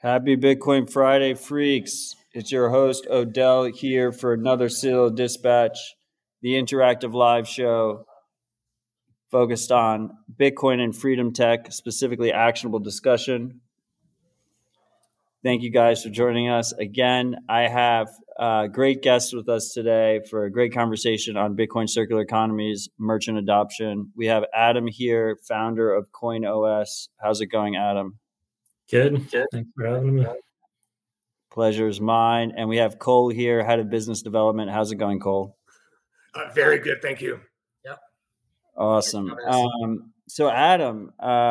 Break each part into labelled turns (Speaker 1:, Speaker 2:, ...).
Speaker 1: Happy Bitcoin Friday, freaks. It's your host, Odell, here for another Citadel Dispatch, the interactive live show focused on Bitcoin and freedom tech, specifically actionable discussion. Thank you guys for joining us. Again, I have great guests with us today for a great conversation on Bitcoin circular economies, merchant adoption. We have Adam here, founder of CoinOS. How's it going, Adam?
Speaker 2: Good. Thanks for having me.
Speaker 1: Pleasure is mine. And we have Cole here, head of business development. How's it going, Cole?
Speaker 3: Very good. Thank you.
Speaker 4: Yep.
Speaker 1: Awesome. So Adam,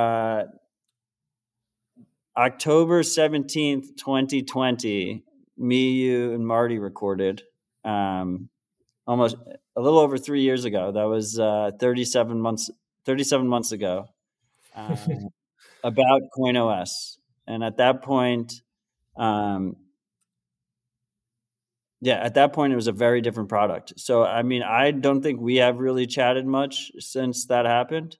Speaker 1: October 17th, 2020, me, you, and Marty recorded almost a little over 3 years ago. That was 37 months ago about CoinOS. And at that point, it was a very different product. So, I mean, I don't think we have really chatted much since that happened.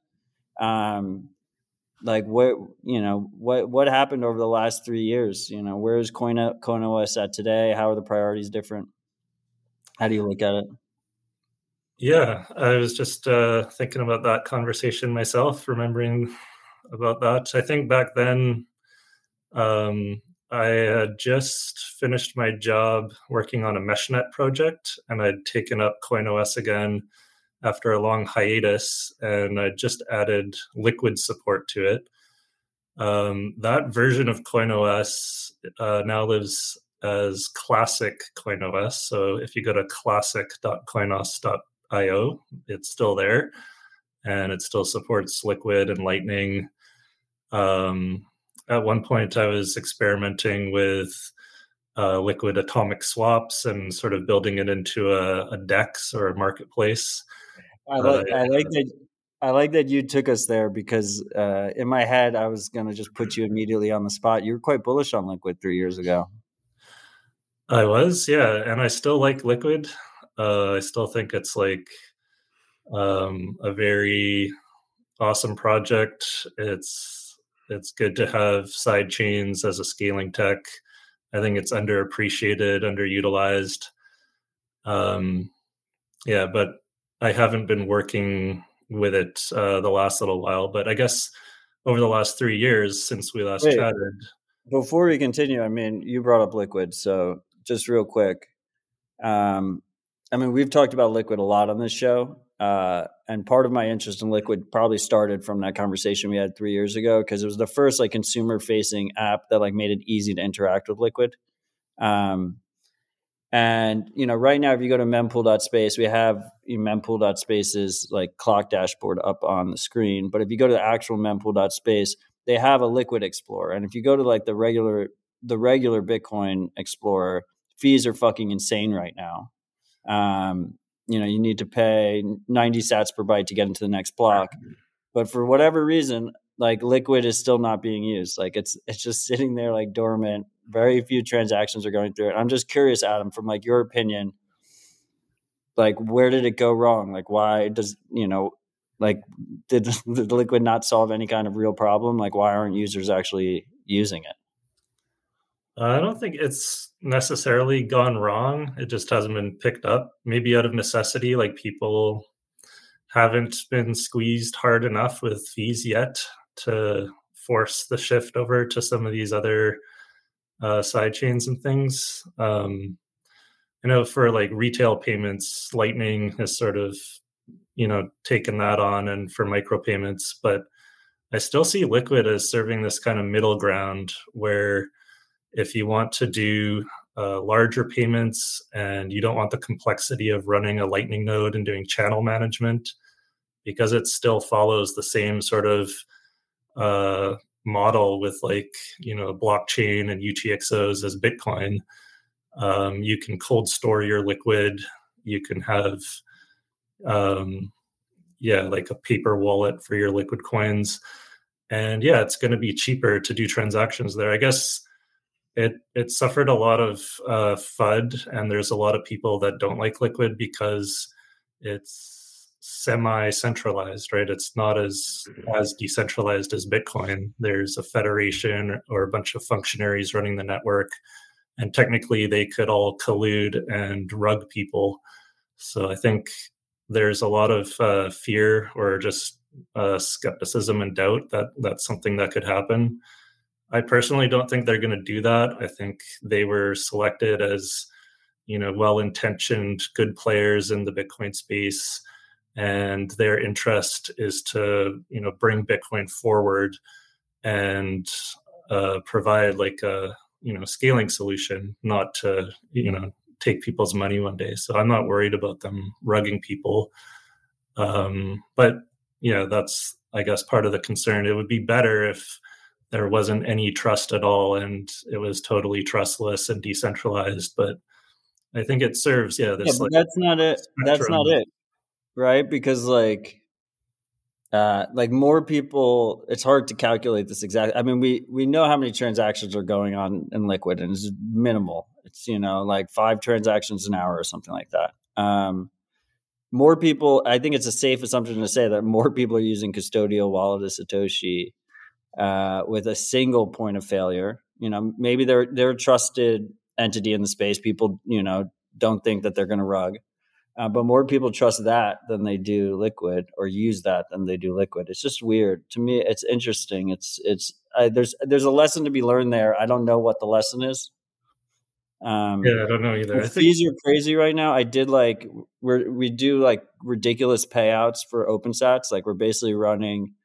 Speaker 1: What happened over the last 3 years? Where is CoinOS at today? How are the priorities different? How do you look at it?
Speaker 2: Yeah, I was just thinking about that conversation myself, remembering about that. I think back then, I had just finished my job working on a MeshNet project, and I'd taken up CoinOS again after a long hiatus, and I just added Liquid support to it. That version of CoinOS now lives as classic CoinOS. So if you go to classic.coinos.io, it's still there, and it still supports Liquid and Lightning. At one point, I was experimenting with Liquid atomic swaps and sort of building it into a DEX or a marketplace.
Speaker 1: I like that you took us there, because in my head, I was going to just put you immediately on the spot. You were quite bullish on Liquid 3 years ago.
Speaker 2: I was, yeah. And I still like Liquid. I still think it's like a very awesome project. It's good to have side chains as a scaling tech. I think it's underappreciated, underutilized. But I haven't been working with it the last little while. But I guess over the last 3 years since we last chatted.
Speaker 1: Before we continue, I mean, you brought up Liquid, so just real quick. We've talked about Liquid a lot on this show. And part of my interest in Liquid probably started from that conversation we had 3 years ago, because it was the first consumer-facing app that made it easy to interact with Liquid. And right now, if you go to mempool.space, we have mempool.space's clock dashboard up on the screen. But if you go to the actual mempool.space, they have a Liquid Explorer. And if you go to the regular Bitcoin Explorer, fees are fucking insane right now. You need to pay 90 sats per byte to get into the next block. But for whatever reason, Liquid is still not being used. It's just sitting there dormant. Very few transactions are going through it. I'm just curious, Adam, from your opinion, where did it go wrong? Why does, did Liquid not solve any kind of real problem? Why aren't users actually using it?
Speaker 2: I don't think it's necessarily gone wrong. It just hasn't been picked up. Maybe out of necessity, people haven't been squeezed hard enough with fees yet to force the shift over to some of these other side chains and things. For retail payments, Lightning has sort of, taken that on, and for micropayments, but I still see Liquid as serving this kind of middle ground where if you want to do larger payments and you don't want the complexity of running a Lightning node and doing channel management, because it still follows the same sort of model with blockchain and UTXOs as Bitcoin. You can cold store your Liquid. You can have a paper wallet for your Liquid coins. And it's going to be cheaper to do transactions there. I guess it suffered a lot of FUD, and there's a lot of people that don't like Liquid because it's semi-centralized, right? It's not as decentralized as Bitcoin. There's a federation or a bunch of functionaries running the network, and technically they could all collude and rug people. So I think there's a lot of fear or just skepticism and doubt that that's something that could happen. I personally don't think they're going to do that. I think they were selected as, well-intentioned, good players in the Bitcoin space, and their interest is to, bring Bitcoin forward and provide like a, scaling solution, not to, take people's money one day. So I'm not worried about them rugging people. But that's, I guess, part of the concern. It would be better if there wasn't any trust at all and it was totally trustless and decentralized. But I think it serves, this.
Speaker 1: Yeah, but that's not it. That's not it, right? Because like more people, it's hard to calculate this exactly. I mean, we know how many transactions are going on in Liquid, and it's minimal. It's like 5 transactions an hour or something like that. More people, I think it's a safe assumption to say that more people are using custodial wallet of Satoshi with a single point of failure. Maybe they're a trusted entity in the space. People, don't think that they're going to rug. But more people trust that than they do Liquid, or use that than they do Liquid. It's just weird to me. It's interesting. There's a lesson to be learned there. I don't know what the lesson is.
Speaker 2: I don't know either.
Speaker 1: The fees are crazy right now. I did we do like ridiculous payouts for OpenSats. Like we're basically running,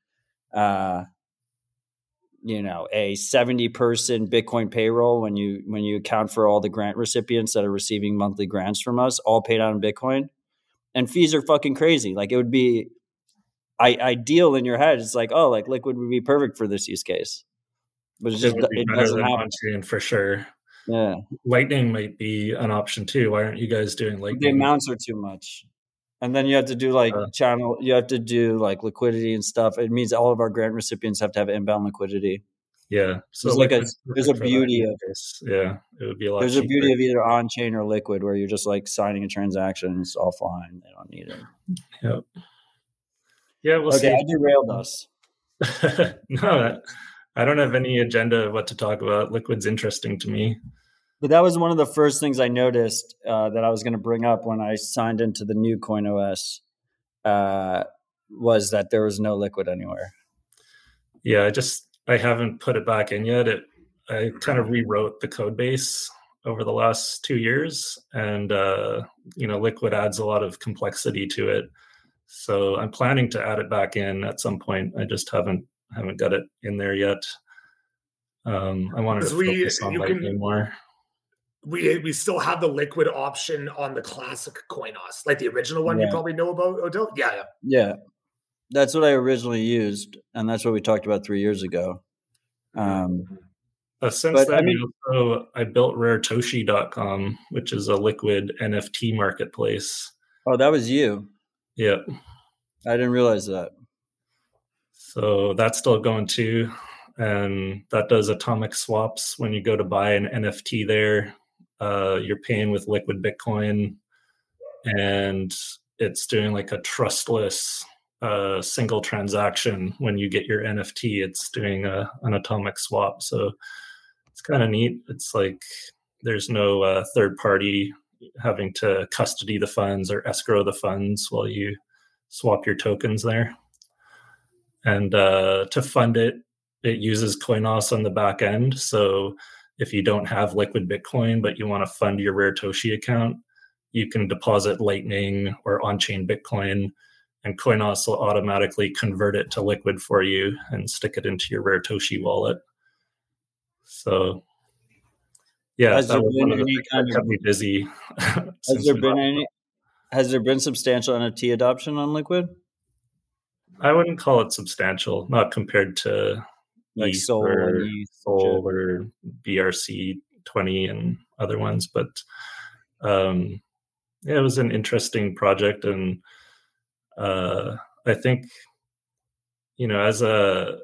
Speaker 1: a 70-person Bitcoin payroll when you account for all the grant recipients that are receiving monthly grants from us, all paid out in Bitcoin, and fees are fucking crazy. Like it would be ideal in your head. It's like, oh, like Liquid would be perfect for this use case, but it doesn't happen.
Speaker 2: On-chain for sure.
Speaker 1: Yeah,
Speaker 2: Lightning might be an option too. Why aren't you guys doing Lightning?
Speaker 1: The amounts are too much. And then you have to do you have to do like liquidity and stuff. It means all of our grant recipients have to have inbound liquidity.
Speaker 2: Yeah. So
Speaker 1: there's a beauty of
Speaker 2: it would be a lot.
Speaker 1: There's a beauty of either on chain or Liquid where you're just like signing a transaction and it's offline. They don't need it.
Speaker 2: Yep. Yeah, we'll see.
Speaker 1: I derailed us.
Speaker 2: No, I don't have any agenda of what to talk about. Liquid's interesting to me.
Speaker 1: But that was one of the first things I noticed that I was going to bring up when I signed into the new CoinOS was that there was no Liquid anywhere.
Speaker 2: Yeah, I haven't put it back in yet. I kind of rewrote the code base over the last 2 years, and Liquid adds a lot of complexity to it. So I'm planning to add it back in at some point. I just haven't got it in there yet. I wanted to focus on Lightning more.
Speaker 3: We still have the Liquid option on the classic CoinOS, like the original one. You probably know about, Odell.
Speaker 1: Yeah. That's what I originally used, and that's what we talked about 3 years ago.
Speaker 2: Since then, I built raretoshi.com, which is a Liquid NFT marketplace.
Speaker 1: Oh, that was you.
Speaker 2: Yeah.
Speaker 1: I didn't realize that.
Speaker 2: So that's still going too. And that does atomic swaps. When you go to buy an NFT there, you're paying with Liquid Bitcoin, and it's doing like a trustless single transaction. When you get your NFT, it's doing an atomic swap. So it's kind of neat. It's like there's no third party having to custody the funds or escrow the funds while you swap your tokens there. And to fund it, it uses CoinOS on the back end. So if you don't have Liquid Bitcoin, but you want to fund your Raretoshi account, you can deposit Lightning or on-chain Bitcoin, and CoinOS will automatically convert it to Liquid for you and stick it into your Raretoshi wallet. So, yeah,
Speaker 1: has there been any kind
Speaker 2: of busy?
Speaker 1: Has there been substantial NFT adoption on Liquid?
Speaker 2: I wouldn't call it substantial, not compared to
Speaker 1: like Sol
Speaker 2: or BRC20 and other ones, but it was an interesting project, and I think as a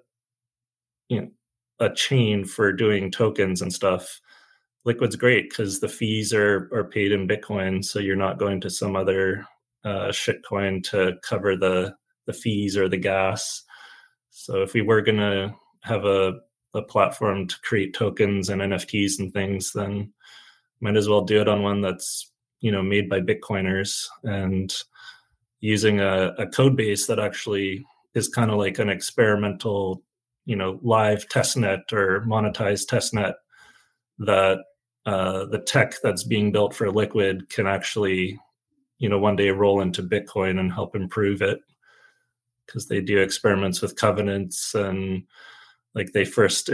Speaker 2: chain for doing tokens and stuff, Liquid's great because the fees are paid in Bitcoin, so you're not going to some other shitcoin to cover the fees or the gas. So if we were going to have a platform to create tokens and NFTs and things, then might as well do it on one that's, made by Bitcoiners and using a code base that actually is kind of like an experimental, live testnet or monetized testnet that the tech that's being built for Liquid can actually, one day roll into Bitcoin and help improve it, because they do experiments with covenants, and like they first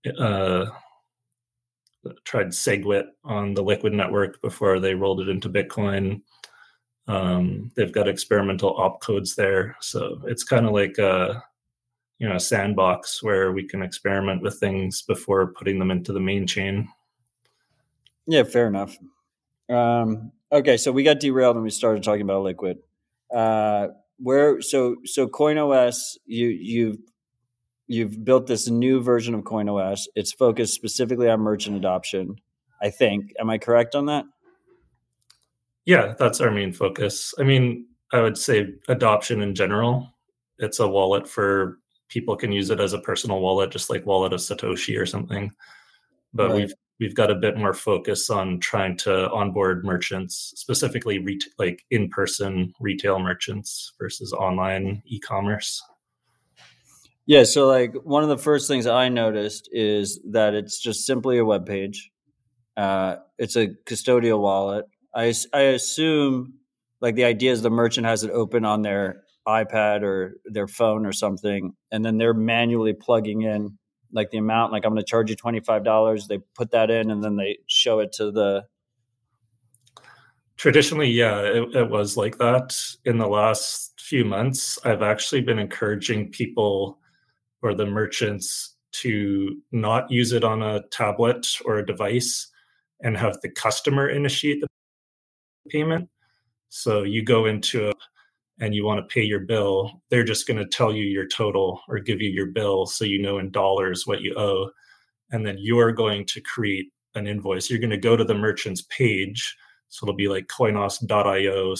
Speaker 2: tried SegWit on the Liquid network before they rolled it into Bitcoin. They've got experimental opcodes there, so it's kind of like a sandbox where we can experiment with things before putting them into the main chain.
Speaker 1: Yeah, fair enough. Okay, so we got derailed and we started talking about Liquid. So CoinOS, you've built this new version of CoinOS. It's focused specifically on merchant adoption, I think. Am I correct on that?
Speaker 2: Yeah, that's our main focus. I mean, I would say adoption in general. It's a wallet for people can use it as a personal wallet, just like Wallet of Satoshi or something. But
Speaker 1: Right.
Speaker 2: we've got a bit more focus on trying to onboard merchants, specifically like in-person retail merchants versus online e-commerce.
Speaker 1: Yeah, so like one of the first things I noticed is that it's just simply a web page. It's a custodial wallet. I assume like the idea is the merchant has it open on their iPad or their phone or something, and then they're manually plugging in like the amount, like I'm going to charge you $25. They put that in and then they show it to the.
Speaker 2: Traditionally, yeah, it was like that. In the last few months, I've actually been encouraging people or the merchants to not use it on a tablet or a device and have the customer initiate the payment. So you go into it and you want to pay your bill, they're just going to tell you your total or give you your bill so you know in dollars what you owe. And then you're going to create an invoice. You're going to go to the merchant's page. So it'll be like coinos.io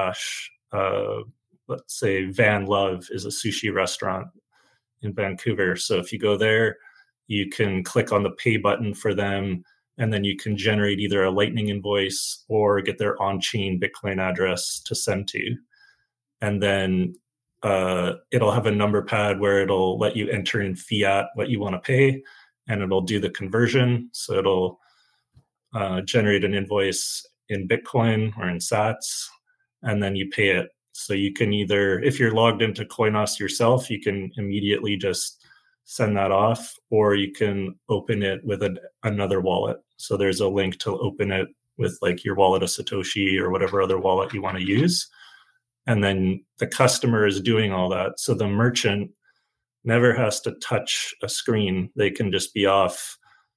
Speaker 2: / let's say Van Love is a sushi restaurant in Vancouver. So if you go there, you can click on the pay button for them, and then you can generate either a Lightning invoice or get their on-chain Bitcoin address to send to. And then it'll have a number pad where it'll let you enter in fiat what you want to pay, and it'll do the conversion. So it'll generate an invoice in Bitcoin or in Sats, and then you pay it. So you can either, if you're logged into Coinos yourself, you can immediately just send that off, or you can open it with another wallet. So there's a link to open it with like your Wallet of Satoshi or whatever other wallet you want to use. And then the customer is doing all that. So the merchant never has to touch a screen. They can just be off,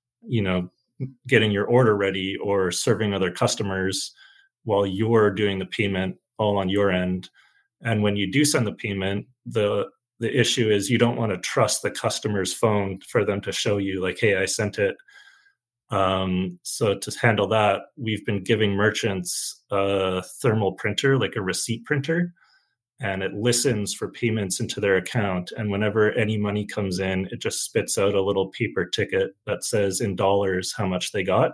Speaker 2: getting your order ready or serving other customers while you're doing the payment all on your end. And when you do send the payment, the issue is you don't want to trust the customer's phone for them to show you like, hey, I sent it. So to handle that, we've been giving merchants a thermal printer, like a receipt printer, and it listens for payments into their account. And whenever any money comes in, it just spits out a little paper ticket that says in dollars how much they got.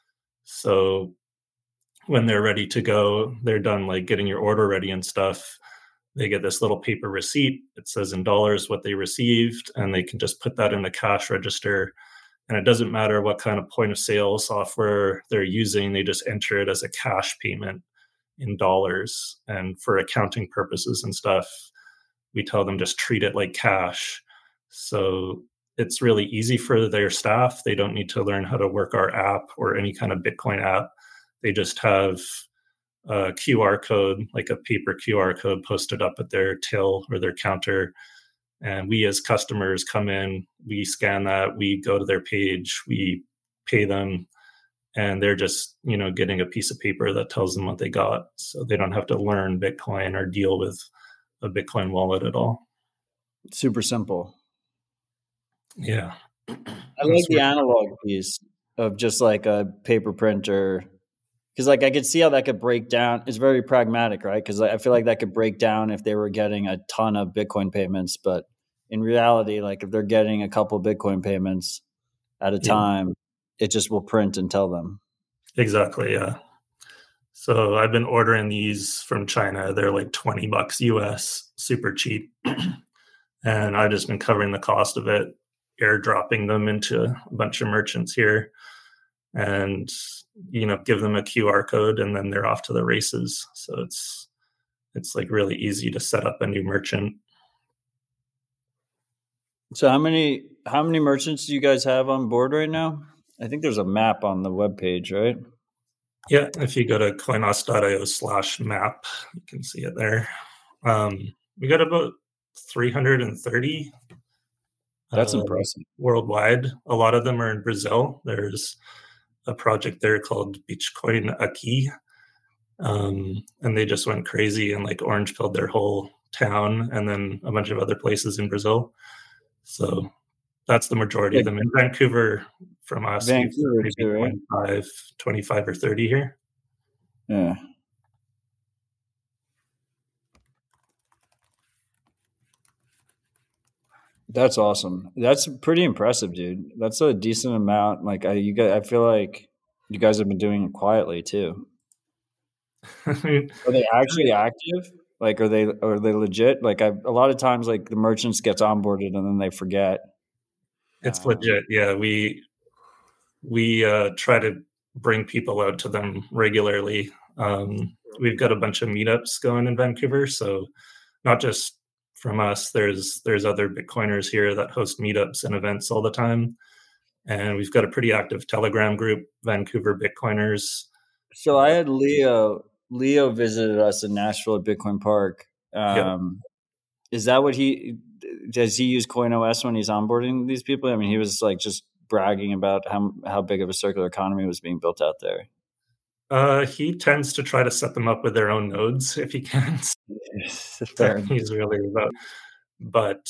Speaker 2: So when they're ready to go, they're done like getting your order ready and stuff. They get this little paper receipt. It says in dollars what they received, and they can just put that in the cash register. And it doesn't matter what kind of point of sale software they're using. They just enter it as a cash payment in dollars. And for accounting purposes and stuff, we tell them just treat it like cash. So it's really easy for their staff. They don't need to learn how to work our app or any kind of Bitcoin app. They just have a QR code, like a paper QR code posted up at their till or their counter. And we as customers come in, we scan that, we go to their page, we pay them, and they're just, getting a piece of paper that tells them what they got. So they don't have to learn Bitcoin or deal with a Bitcoin wallet at all.
Speaker 1: Super simple.
Speaker 2: Yeah.
Speaker 1: I like the analog piece of just like a paper printer because like I could see how that could break down. It's very pragmatic, right? Because I feel like that could break down if they were getting a ton of Bitcoin payments, but in reality, like if they're getting a couple Bitcoin payments at a time, it just will print and tell them.
Speaker 2: Exactly. Yeah. So I've been ordering these from China. They're like $20 US, super cheap. And I've just been covering the cost of it, airdropping them into a bunch of merchants here, and give them a QR code, and then they're off to the races. So it's like really easy to set up a new merchant.
Speaker 1: So how many merchants do you guys have on board right now? I think there's a map on the webpage, right?
Speaker 2: Yeah, if you go to coinos.io/map, you can see it there. We got about 330.
Speaker 1: That's impressive.
Speaker 2: Worldwide. A lot of them are in Brazil. There's a project there called Bitcoin Aqui. And they just went crazy and like orange pilled their whole town, and then a bunch of other places in Brazil. So that's the majority of them. In Vancouver, from us,
Speaker 1: Vancouver
Speaker 2: maybe
Speaker 1: too, right?
Speaker 2: 25 or 30 here.
Speaker 1: Yeah. That's awesome. That's pretty impressive, dude. That's a decent amount. Like I feel like you guys have been doing it quietly too. Are they actually active? Like, are they legit? Like, a lot of times, like the merchants gets onboarded and then they forget.
Speaker 2: It's legit. Yeah, we try to bring people out to them regularly. We've got a bunch of meetups going in Vancouver, so not just from us. There's other Bitcoiners here that host meetups and events all the time, and we've got a pretty active Telegram group, Vancouver Bitcoiners.
Speaker 1: So I had Leo visited us in Nashville at Bitcoin Park. Is that what does he use CoinOS when he's onboarding these people? I mean, he was like just bragging about how big of a circular economy was being built out there.
Speaker 2: He tends to try to set them up with their own nodes if he can. He's really about, but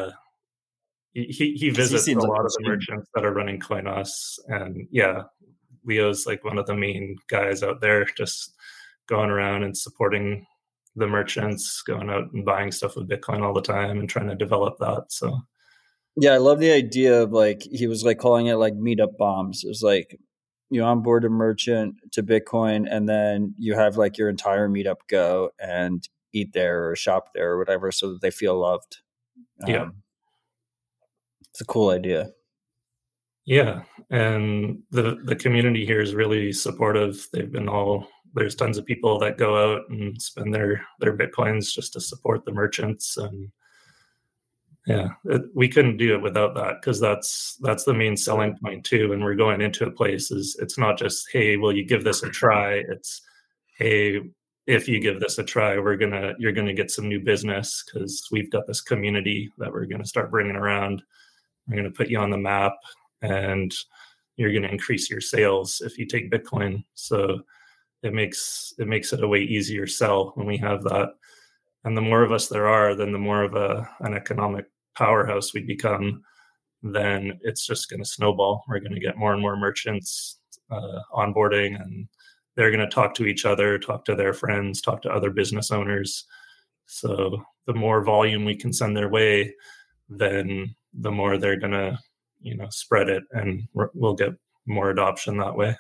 Speaker 2: he visits a lot of the merchants that are running CoinOS, and yeah, Leo's like one of the main guys out there, just going around and supporting the merchants, going out and buying stuff with Bitcoin all the time and trying to develop that. So
Speaker 1: yeah, I love the idea of like he was like calling it like meetup bombs. It was like you onboard a merchant to Bitcoin, and then you have like your entire meetup go and eat there or shop there or whatever, so that they feel loved.
Speaker 2: Yeah,
Speaker 1: it's a cool idea.
Speaker 2: Yeah, and the community here is really supportive. There's tons of people that go out and spend their Bitcoins just to support the merchants, and yeah, we couldn't do it without that, because that's the main selling point too. When we're going into a place, it's not just, hey, will you give this a try? It's, hey, if you give this a try, you're gonna get some new business, because we've got this community that we're gonna start bringing around. We're gonna put you on the map, and you're gonna increase your sales if you take Bitcoin. So it makes it a way easier sell when we have that. And the more of us there are, then the more of an economic powerhouse we become, then it's just going to snowball. We're going to get more and more merchants onboarding, and they're going to talk to each other, talk to their friends, talk to other business owners. So the more volume we can send their way, then the more they're going to, spread it, and we'll get more adoption that way.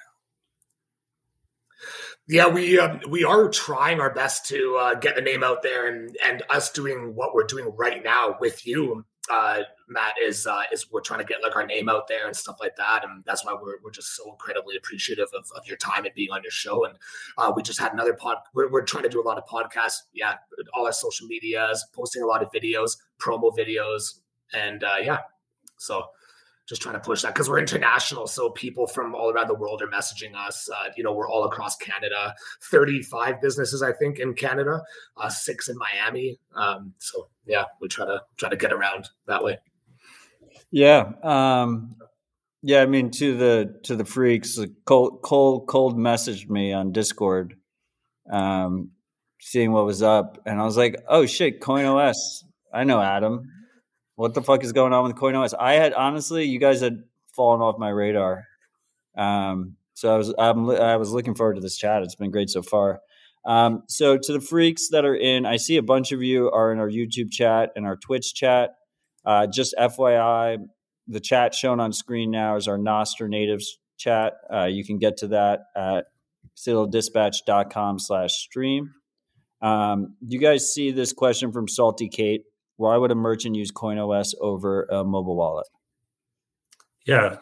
Speaker 3: Yeah, we are trying our best to get the name out there, and us doing what we're doing right now with you, Matt, is we're trying to get like our name out there and stuff like that, and that's why we're just so incredibly appreciative of your time and being on your show. And we just had another we're trying to do a lot of podcasts, all our social medias, posting a lot of videos, promo videos, and so just trying to push that, because we're international. So people from all around the world are messaging us. We're all across Canada, 35 businesses, I think, in Canada, 6 in Miami. So yeah, we try to get around that way.
Speaker 1: Yeah. I mean, to the freaks, Cole messaged me on Discord, seeing what was up. And I was like, oh shit, CoinOS. I know Adam. What the fuck is going on with CoinOS? I had, honestly, you guys had fallen off my radar. So I was looking forward to this chat. It's been great so far. So to the freaks that are in, I see a bunch of you are in our YouTube chat and our Twitch chat. Just FYI, the chat shown on screen now is our Nostr Natives chat. You can get to that at citadeldispatch.com/stream. You guys see this question from Salty Kate. Why would a merchant use CoinOS over a mobile wallet?
Speaker 2: Yeah,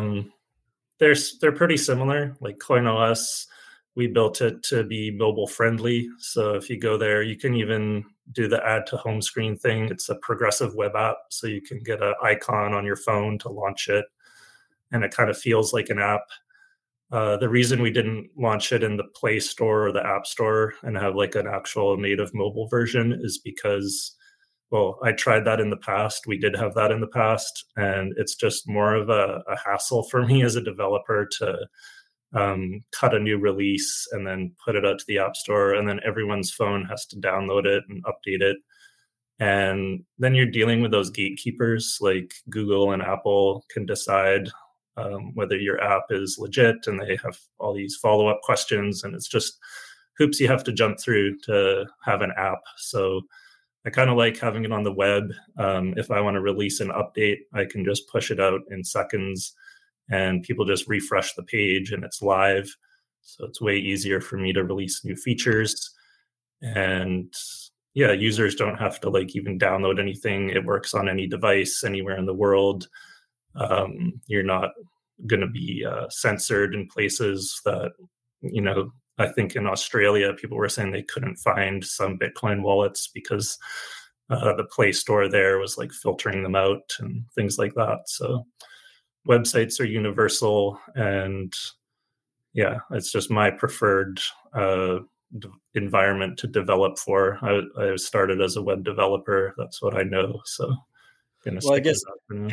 Speaker 2: they're pretty similar. Like CoinOS, we built it to be mobile friendly. So if you go there, you can even do the add to home screen thing. It's a progressive web app, so you can get an icon on your phone to launch it, and it kind of feels like an app. The reason we didn't launch it in the Play Store or the App Store and have like an actual native mobile version is because, well, I tried that in the past. We did have that in the past, and it's just more of a hassle for me as a developer to cut a new release and then put it out to the App Store, and then everyone's phone has to download it and update it. And then you're dealing with those gatekeepers like Google and Apple can decide whether your app is legit, and they have all these follow-up questions, and it's just hoops you have to jump through to have an app. So I kind of like having it on the web. If I want to release an update, I can just push it out in seconds, and people just refresh the page and it's live. So it's way easier for me to release new features. And yeah, users don't have to like even download anything. It works on any device anywhere in the world. You're not going to be censored in places that, you know, I think in Australia, people were saying they couldn't find some Bitcoin wallets because the Play Store there was like filtering them out and things like that. So websites are universal, and yeah, it's just my preferred environment to develop for. I started as a web developer. That's what I know. So
Speaker 1: well, I guess,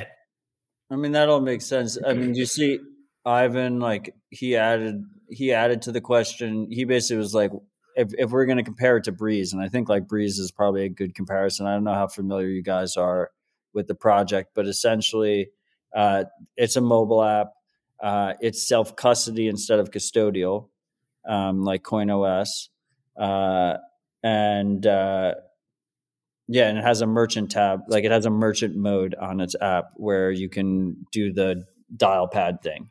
Speaker 1: I mean, that all makes sense. I mean, you see Ivan, like he added to the question. He basically was like, if we're going to compare it to Breeze, and I think like Breeze is probably a good comparison. I don't know how familiar you guys are with the project, but essentially it's a mobile app. It's self-custody instead of custodial, like CoinOS. And it has a merchant tab. Like it has a merchant mode on its app where you can do the dial pad thing.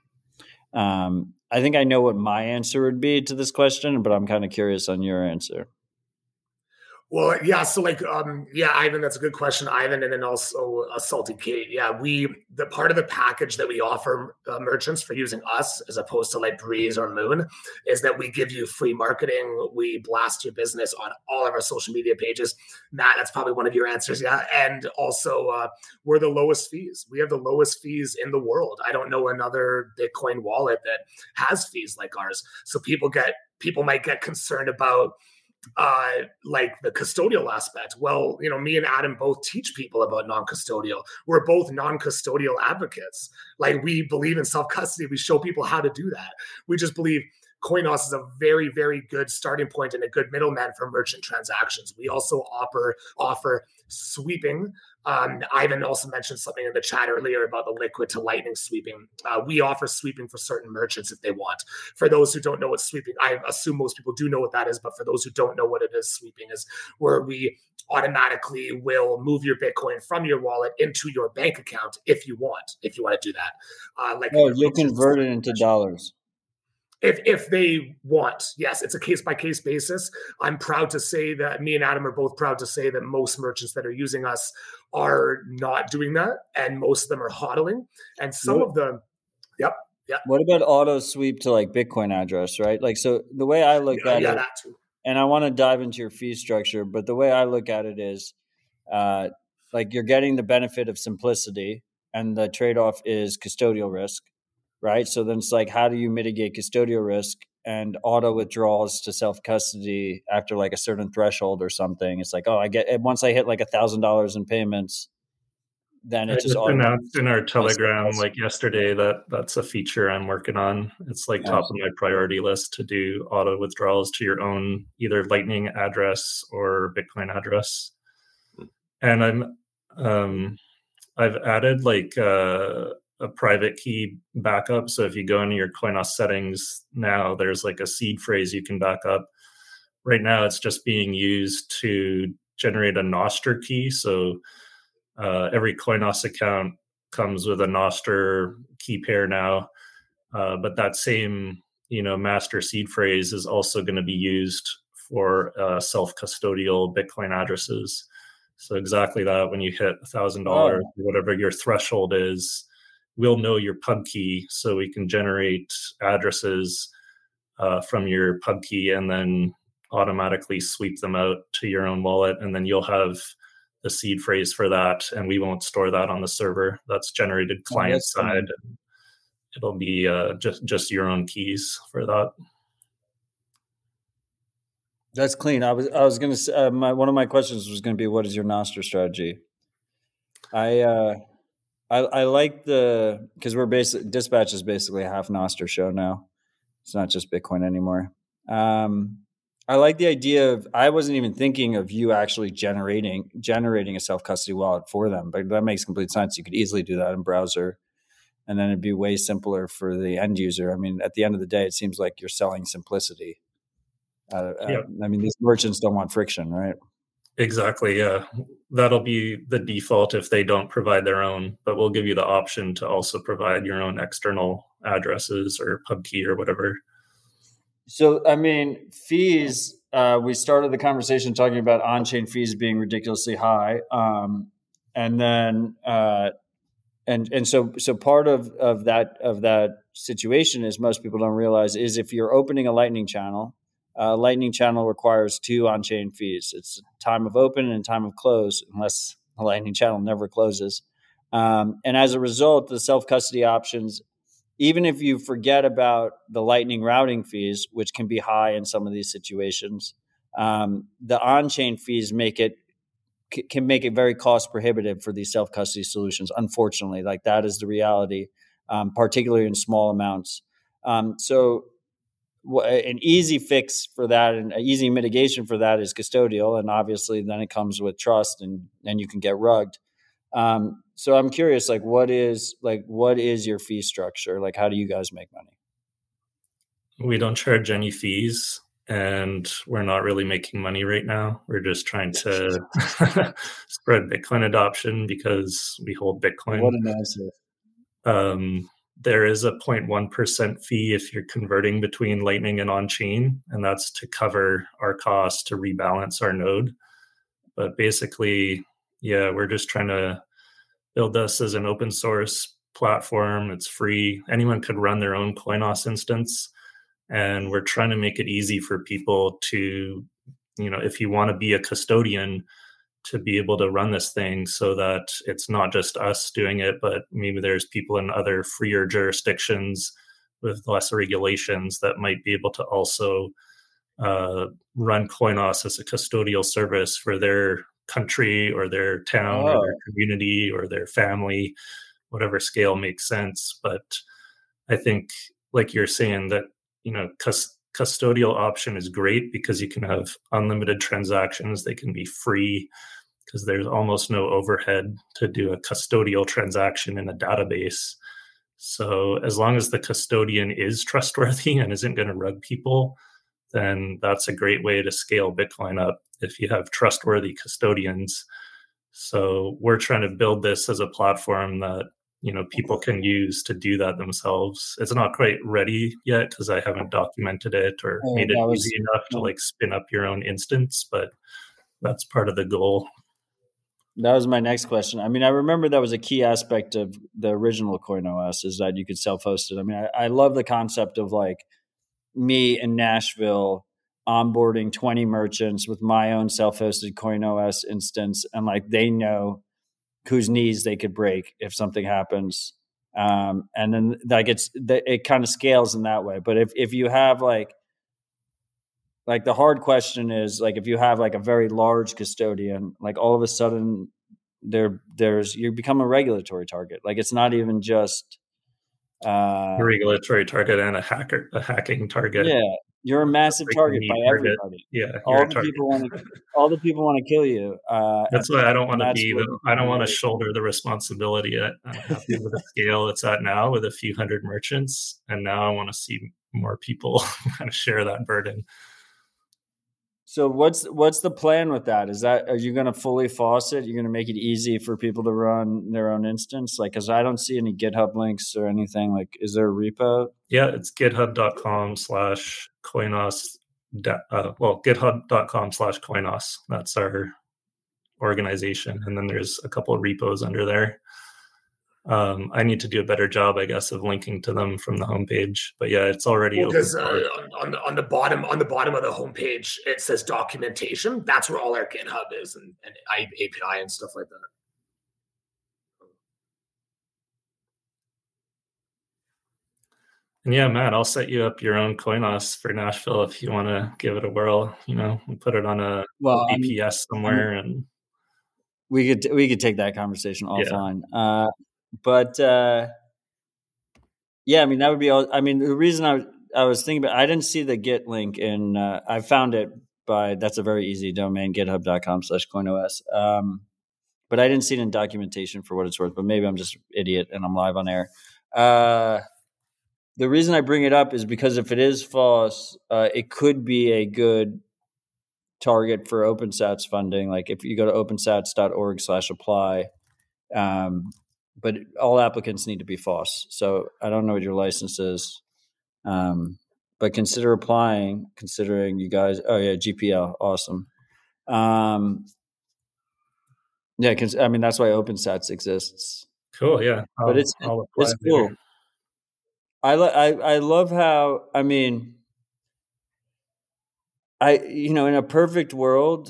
Speaker 1: I think I know what my answer would be to this question, but I'm kind of curious on your answer.
Speaker 3: Well, yeah. So like, Ivan, that's a good question, Ivan. And then also Salty Kate. Yeah, the part of the package that we offer merchants for using us as opposed to like Breeze or Moon is that we give you free marketing. We blast your business on all of our social media pages. Matt, that's probably one of your answers. Yeah. And also we're the lowest fees. We have the lowest fees in the world. I don't know another Bitcoin wallet that has fees like ours. So people might get concerned about like the custodial aspect. Well, you know, me and Adam both teach people about non-custodial. We're both non-custodial advocates. Like we believe in self-custody. We show people how to do that. We just believe CoinOS is a very, very good starting point and a good middleman for merchant transactions. We also offer sweeping. Ivan also mentioned something in the chat earlier about the liquid to lightning sweeping. We offer sweeping for certain merchants if they want. For those who don't know what sweeping, I assume most people do know what that is, but for those who don't know what it is, sweeping is where we automatically will move your Bitcoin from your wallet into your bank account if you want to do that.
Speaker 1: You'll convert it into dollars.
Speaker 3: If they want, yes, it's a case-by-case basis. I'm proud to say that me and Adam are both proud to say that most merchants that are using us are not doing that, and most of them are hodling. And some of them, yep.
Speaker 1: What about auto sweep to like Bitcoin address, right? Like, so the way I look at it,
Speaker 3: that too.
Speaker 1: And I want to dive into your fee structure, but the way I look at it is like you're getting the benefit of simplicity, and the trade-off is custodial risk. Right. So then it's like, how do you mitigate custodial risk and auto withdrawals to self-custody after like a certain threshold or something? It's like, once I hit like $1,000 in payments, then it just
Speaker 2: announced in our Telegram like yesterday that's a feature I'm working on. It's like top of my priority list to do auto withdrawals to your own either Lightning address or Bitcoin address. And I've added like a private key backup. So if you go into your Coinos settings now, there's like a seed phrase you can back up. Right now, it's just being used to generate a Nostr key. So every Coinos account comes with a Nostr key pair now. But that same, master seed phrase is also going to be used for self-custodial Bitcoin addresses. So exactly that, when you hit $1,000, whatever your threshold is, we'll know your pub key, so we can generate addresses from your pub key and then automatically sweep them out to your own wallet. And then you'll have the seed phrase for that, and we won't store that on the server. That's generated client side. It'll be just your own keys for that.
Speaker 1: That's clean. I was going to say one of my questions was going to be, what is your Nostr strategy? I like because we're Dispatch is basically a half Nostr show now. It's not just Bitcoin anymore. I like the idea of, I wasn't even thinking of you actually generating a self-custody wallet for them, but that makes complete sense. You could easily do that in browser, and then it'd be way simpler for the end user. I mean, at the end of the day, it seems like you're selling simplicity. I mean, these merchants don't want friction, right?
Speaker 2: Exactly. Yeah. That'll be the default if they don't provide their own, but we'll give you the option to also provide your own external addresses or pub key or whatever.
Speaker 1: So, I mean, fees, we started the conversation talking about on-chain fees being ridiculously high. And then, so part of that situation is, most people don't realize, is if you're opening a Lightning channel requires 2 on-chain fees. It's time of open and time of close, unless the Lightning channel never closes. And as a result, the self-custody options, even if you forget about the Lightning routing fees, which can be high in some of these situations, the on-chain fees can make it very cost prohibitive for these self-custody solutions. Unfortunately, like, that is the reality, particularly in small amounts. So an easy fix for that and an easy mitigation for that is custodial. And obviously then it comes with trust, and you can get rugged. So I'm curious, what is your fee structure? Like, how do you guys make money?
Speaker 2: We don't charge any fees, and we're not really making money right now. We're just trying to spread Bitcoin adoption because we hold Bitcoin.
Speaker 1: What an answer.
Speaker 2: There is a 0.1% fee if you're converting between Lightning and on-chain, and that's to cover our costs to rebalance our node. But basically, we're just trying to build this as an open source platform. It's free. Anyone could run their own Coinos instance. And we're trying to make it easy for people to, if you want to be a custodian, to be able to run this thing, so that it's not just us doing it, but maybe there's people in other freer jurisdictions with less regulations that might be able to also run Coinos as a custodial service for their country or their town or their community or their family, whatever scale makes sense. But I think, like you're saying, that custodial option is great because you can have unlimited transactions. They can be free because there's almost no overhead to do a custodial transaction in a database. So as long as the custodian is trustworthy and isn't going to rug people, then that's a great way to scale Bitcoin up, if you have trustworthy custodians. So we're trying to build this as a platform that people can use to do that themselves. It's not quite ready yet because I haven't documented it or made it easy enough to spin up your own instance, but that's part of the goal.
Speaker 1: That was my next question. I mean, I remember that was a key aspect of the original CoinOS, is that you could self-host it. I mean, I love the concept of me in Nashville onboarding 20 merchants with my own self-hosted CoinOS instance, and they know whose knees they could break if something happens. And then it kind of scales in that way. But if you have the hard question is, if you have a very large custodian, all of a sudden you become a regulatory target. It's not even just
Speaker 2: A regulatory target and a hacking target.
Speaker 1: Yeah, you're a massive target by
Speaker 2: target.
Speaker 1: everybody.
Speaker 2: Yeah,
Speaker 1: all the people want to kill you.
Speaker 2: That's why I don't want to I don't want to shoulder the responsibility. I'm happy with the scale it's at now with a few hundred merchants, and now I want to see more people kind of share that burden.
Speaker 1: So what's the plan with that? Are you going to fully faucet? You're going to make it easy for people to run their own instance? Like, because I don't see any GitHub links or anything. Like, is there a repo?
Speaker 2: Yeah, it's github.com/Koinos. github.com/Koinos. That's our organization, and then there's a couple of repos under there. I need to do a better job, I guess, of linking to them from the homepage. But yeah, it's already open.
Speaker 3: Because on the bottom of the homepage, it says documentation. That's where all our GitHub is and API and stuff like that.
Speaker 2: And yeah, Matt, I'll set you up your own Koinos for Nashville if you want to give it a whirl. We'll put it on a VPS somewhere, and
Speaker 1: we could take that conversation offline. Yeah. Yeah, I mean, that would be all. I mean, the reason I was thinking about, I didn't see the Git link in, I found it that's a very easy domain, github.com/CoinOS. But I didn't see it in documentation for what it's worth, but maybe I'm just an idiot and I'm live on air. The reason I bring it up is because if it is false, it could be a good target for OpenSats funding. Like if you go to opensats.org/apply, but all applicants need to be FOSS. So I don't know what your license is, but consider applying, considering you guys. Oh yeah, GPL, awesome. Yeah, I mean that's why OpenSats exists.
Speaker 2: Cool, yeah.
Speaker 1: But it's cool. I love how, I mean, in a world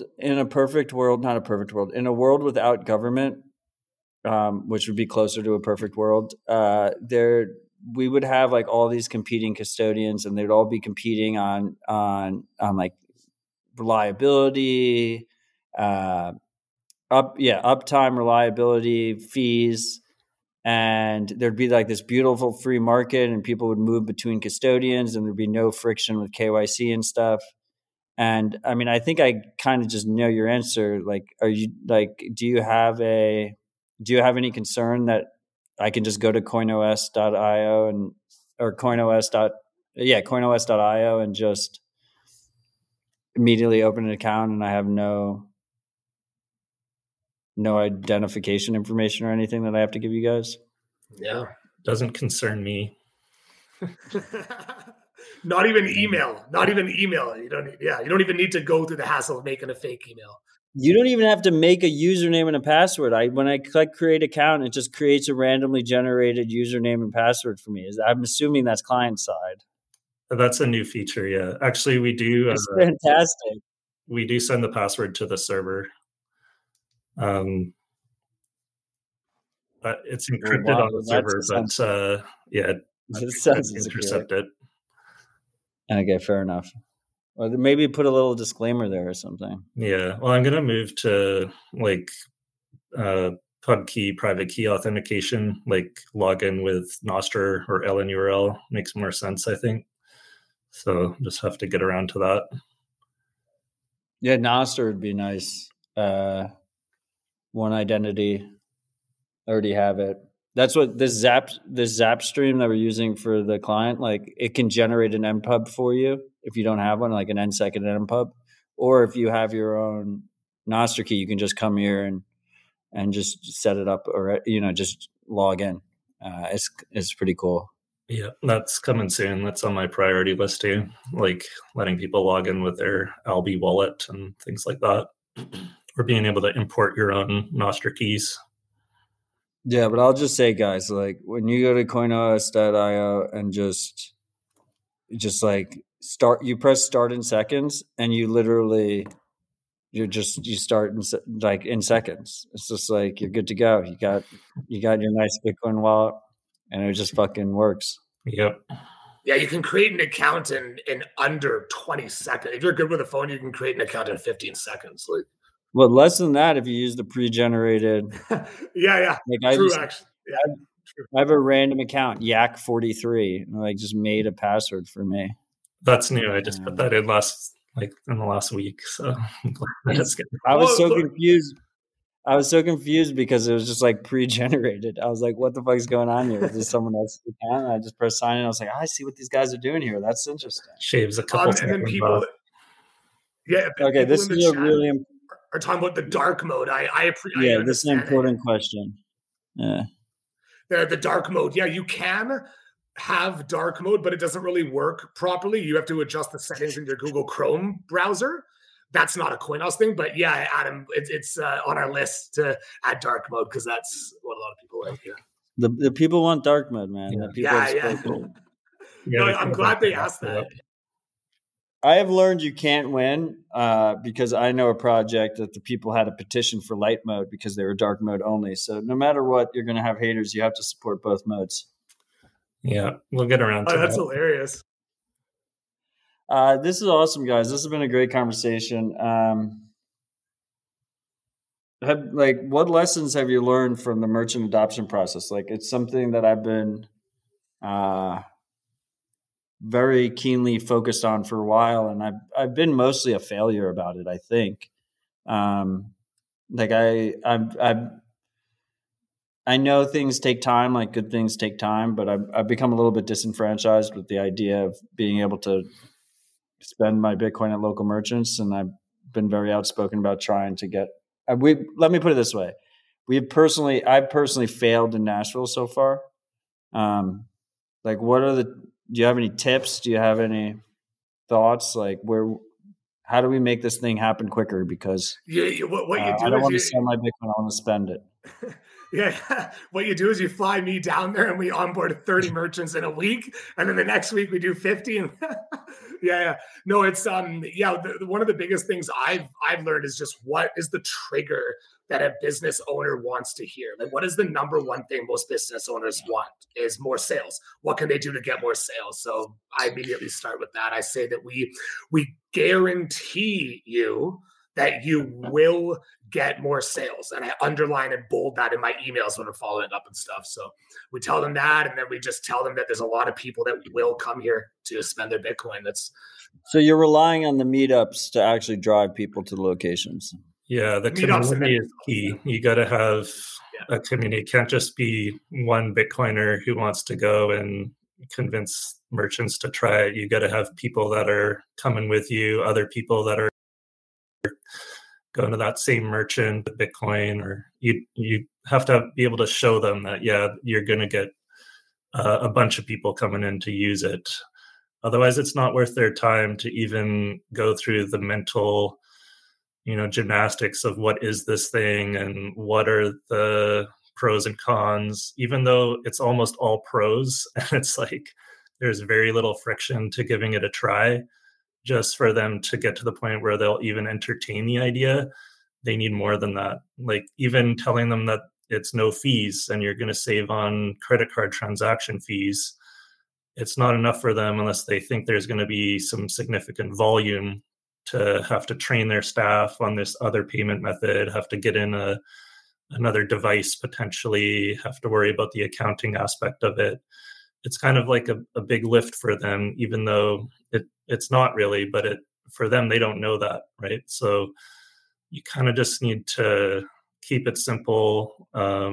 Speaker 1: without government, which would be closer to a perfect world, we would have like all these competing custodians, and they'd all be competing on like reliability, uptime, reliability, fees. And there'd be like this beautiful free market, and people would move between custodians, and there'd be no friction with KYC and stuff. And I mean, I think I kind of just know your answer. Like, do you have any concern that I can just go to coinos.io or coinos.io and just immediately open an account, and I have no identification information or anything that I have to give you guys?
Speaker 3: Yeah.
Speaker 2: Doesn't concern me.
Speaker 3: Not even email. You don't even need to go through the hassle of making a fake email.
Speaker 1: You don't even have to make a username and a password. When I click create account, it just creates a randomly generated username and password for me. I'm assuming that's client side.
Speaker 2: That's a new feature, yeah. Actually, we do.
Speaker 1: It's fantastic.
Speaker 2: We do send the password to the server. But it's encrypted on the server, but
Speaker 1: it says it's
Speaker 2: intercepted.
Speaker 1: Okay, fair enough. Or maybe put a little disclaimer there or something.
Speaker 2: Yeah, well, I'm going to move to like pub key, private key authentication, like login with Nostr or LNURL makes more sense, I think. So just have to get around to that.
Speaker 1: Yeah, Nostr would be nice. One identity. I already have it. That's what this Zap stream that we're using for the client, like it can generate an MPub for you if you don't have one, like an NSEC and an MPub. Or if you have your own Nostr key, you can just come here and just set it up, or just log in. It's pretty cool.
Speaker 2: Yeah, that's coming soon. That's on my priority list too, like letting people log in with their Alby wallet and things like that, or being able to import your own Nostr keys.
Speaker 1: Yeah, but I'll just say, guys, like when you go to coinos.io and just like you press start in seconds, and you start in seconds. It's just like you're good to go. You got your nice Bitcoin wallet, and it just fucking works.
Speaker 2: Yep.
Speaker 3: Yeah, you can create an account in under 20 seconds. If you're good with a phone, you can create an account in 15 seconds. Like,
Speaker 1: well, less than that if you use the pre-generated.
Speaker 3: Yeah.
Speaker 1: Like
Speaker 3: True, actually. Yeah.
Speaker 1: I have a random account, Yak43, like just made a password for me.
Speaker 2: That's new. I just put that in in the last week. So
Speaker 1: I was so confused. I was so confused because it was just like pre-generated. I was like, what the fuck is going on here? Is this someone else's account? And I just pressed sign in. I was like, I see what these guys are doing here. That's interesting.
Speaker 2: Shaves a couple
Speaker 3: and then people,
Speaker 1: okay, this is a really
Speaker 3: are talking about the dark mode. I
Speaker 1: this is an important question. Yeah.
Speaker 3: The dark mode. Yeah, you can have dark mode, but it doesn't really work properly. You have to adjust the settings in your Google Chrome browser. That's not a CoinHouse thing, but yeah, Adam, it's on our list to add dark mode because that's what a lot of people like. Yeah.
Speaker 1: The people want dark mode, man.
Speaker 3: Yeah. No, I'm glad they asked that.
Speaker 1: I have learned you can't win because I know a project that the people had a petition for light mode because they were dark mode only. So no matter what, you're going to have haters. You have to support both modes.
Speaker 2: Yeah, we'll get around to that.
Speaker 3: That's hilarious.
Speaker 1: This is awesome, guys. This has been a great conversation. What lessons have you learned from the merchant adoption process? Like, it's something that I've been very keenly focused on for a while, and I've been mostly a failure about it, I think. I know things take time, like good things take time, but I've become a little bit disenfranchised with the idea of being able to spend my Bitcoin at local merchants, and I've been very outspoken about trying to get. Let me put it this way: I've personally failed in Nashville so far. Do you have any tips? Do you have any thoughts? Like, how do we make this thing happen quicker? Because
Speaker 3: what you do
Speaker 1: I don't want to sell my Bitcoin. I want to spend it.
Speaker 3: Yeah, what you do is you fly me down there and we onboard 30 merchants in a week, and then the next week we do 50. And no, it's one of the biggest things I've learned is just what is the trigger that a business owner wants to hear. Like, what is the number one thing most business owners want is more sales. What can they do to get more sales? So I immediately start with that. I say that we guarantee you that you will get more sales. And I underline and bold that in my emails when I'm following up and stuff. So we tell them that, and then we just tell them that there's a lot of people that will come here to spend their Bitcoin.
Speaker 1: So you're relying on the meetups to actually drive people to the locations.
Speaker 2: Yeah, the community is key. You got to have a community. It can't just be one Bitcoiner who wants to go and convince merchants to try it. You got to have people that are coming with you, other people that are going to that same merchant with Bitcoin, or you have to be able to show them that, you're going to get a bunch of people coming in to use it. Otherwise, it's not worth their time to even go through the mental, gymnastics of what is this thing and what are the pros and cons, even though it's almost all pros. And it's like, there's very little friction to giving it a try. Just for them to get to the point where they'll even entertain the idea, they need more than that. Like, even telling them that it's no fees and you're going to save on credit card transaction fees, it's not enough for them unless they think there's going to be some significant volume to have to train their staff on this other payment method, have to get in another device potentially, have to worry about the accounting aspect of it. It's kind of like a big lift for them, even though it's not really, but for them, they don't know that, right? So you kind of just need to keep it simple,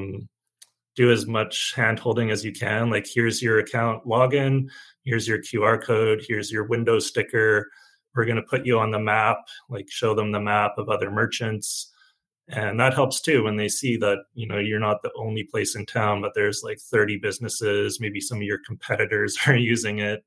Speaker 2: do as much hand holding as you can. Like, here's your account login, here's your QR code, here's your Windows sticker. We're going to put you on the map, like show them the map of other merchants. And that helps too when they see that, you're not the only place in town, but there's like 30 businesses, maybe some of your competitors are using it.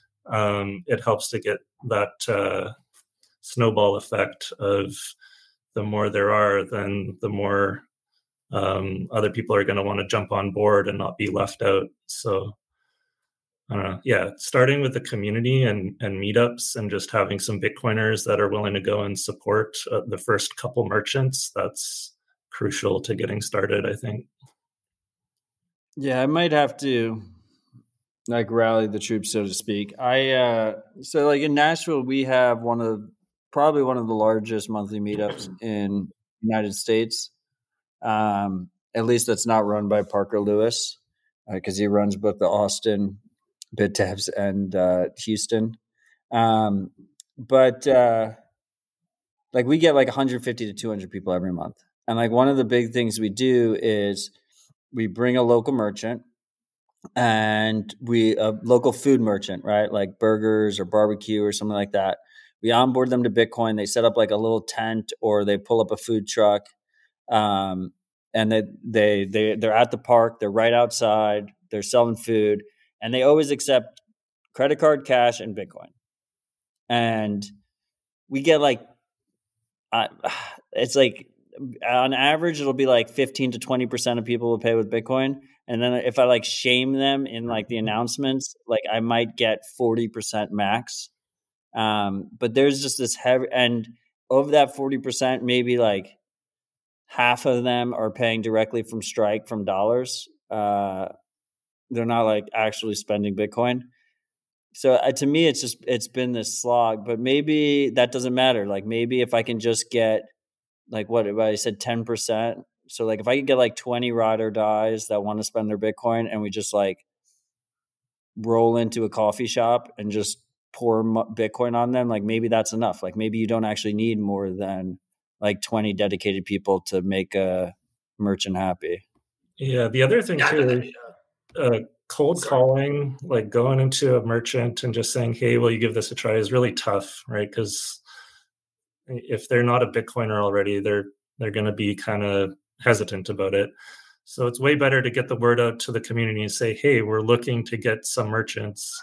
Speaker 2: It helps to get that snowball effect of the more there are, then the more other people are going to want to jump on board and not be left out. So I don't know. Yeah, starting with the community and meetups and just having some Bitcoiners that are willing to go and support the first couple merchants, that's crucial to getting started, I think.
Speaker 1: Yeah, I might have to rally the troops, so to speak. So in Nashville, we have probably one of the largest monthly meetups in the United States. At least that's not run by Parker Lewis. because he runs both the Austin BitDevs and Houston. But like we get like 150 to 200 people every month. And like one of the big things we do is we bring a local merchant and a local food merchant, right? Like burgers or barbecue or something like that. We onboard them to Bitcoin. They set up like a little tent or they pull up a food truck. And they're at the park. They're right outside. They're selling food, and they always accept credit card, cash, and Bitcoin. And we get like, it's like on average, it'll be like 15 to 20% of people will pay with Bitcoin. And then if I like shame them in like the announcements, like I might get 40% max. But there's just this heavy, and of that 40%, maybe like half of them are paying directly from Strike from dollars. They're not like actually spending Bitcoin. So to me, it's been this slog, but maybe that doesn't matter. Like maybe if I can just get like what if I said 10%. So like if I could get like 20 ride or dies that want to spend their Bitcoin and we just like roll into a coffee shop and just pour Bitcoin on them, like maybe that's enough. Like maybe you don't actually need more than like 20 dedicated people to make a merchant happy.
Speaker 2: Yeah. The other thing too, cold calling, like going into a merchant and just saying, hey, will you give this a try is really tough, right? Because if they're not a Bitcoiner already, they're going to be kind of hesitant about it. So it's way better to get the word out to the community and say, hey, we're looking to get some merchants.